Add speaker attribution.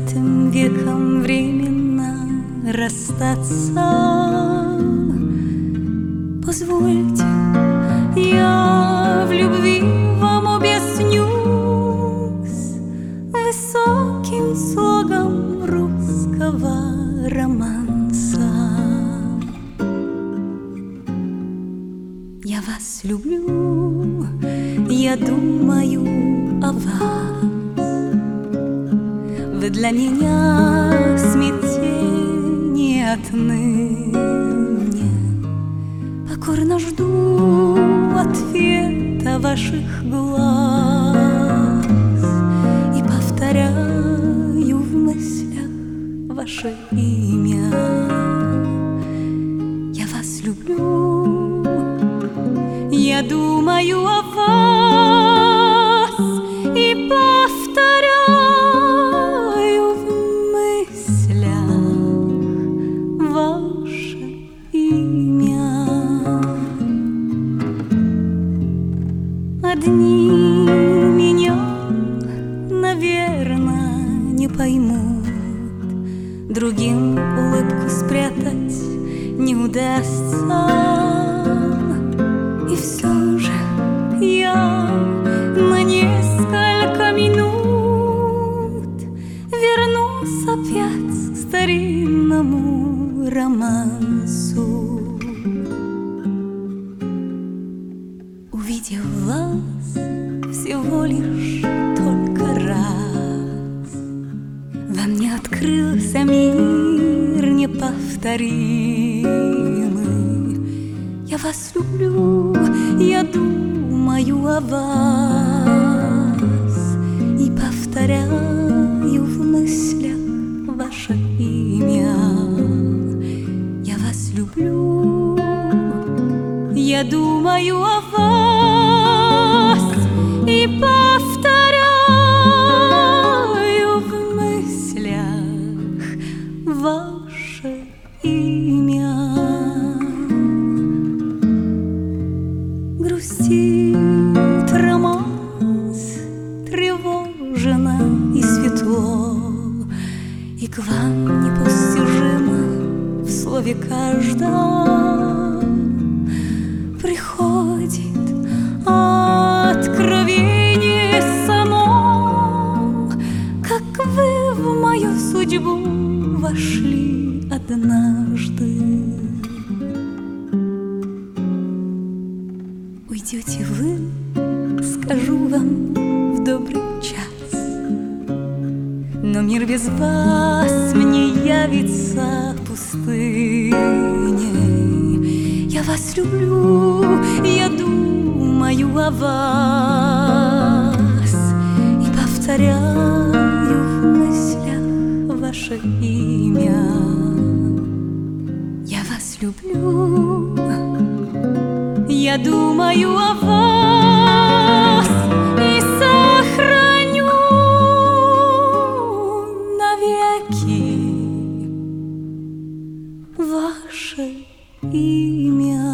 Speaker 1: 20 веком временно расстаться. Позвольте, я в любви вам объяснюсь высоким слогом русского романса. Я вас люблю, я думаю о вас. Вы для меня смятение отныне. Покорно жду ответа ваших глаз и повторяю в мыслях ваше имя. Я вас люблю, я думаю о вас и повторяю в мыслях ваше имя. Одни меня, наверное, не поймут, другим улыбку спрятать не удастся. И все же я на несколько минут вернусь опять к старинному романсу. Увидев вас всего лишь только раз, во мне открылся мир неповторимый. Я вас люблю, я думаю о вас и повторяю в мыслях ваше имя. Я вас люблю, я думаю о вас и повторяю в мыслях ваше имя. Грустит романс, тревожно и светло, и к вам непостижимо в слове каждом приходит откровение само, как вы в мою судьбу вошли однажды. Уйдете вы, скажу вам в добрый час, но мир без вас мне явится пустыней. Я вас люблю, я думаю о вас и повторяю в мыслях ваше имя. Я вас люблю, я думаю о вас и сохраню навеки ваше имя.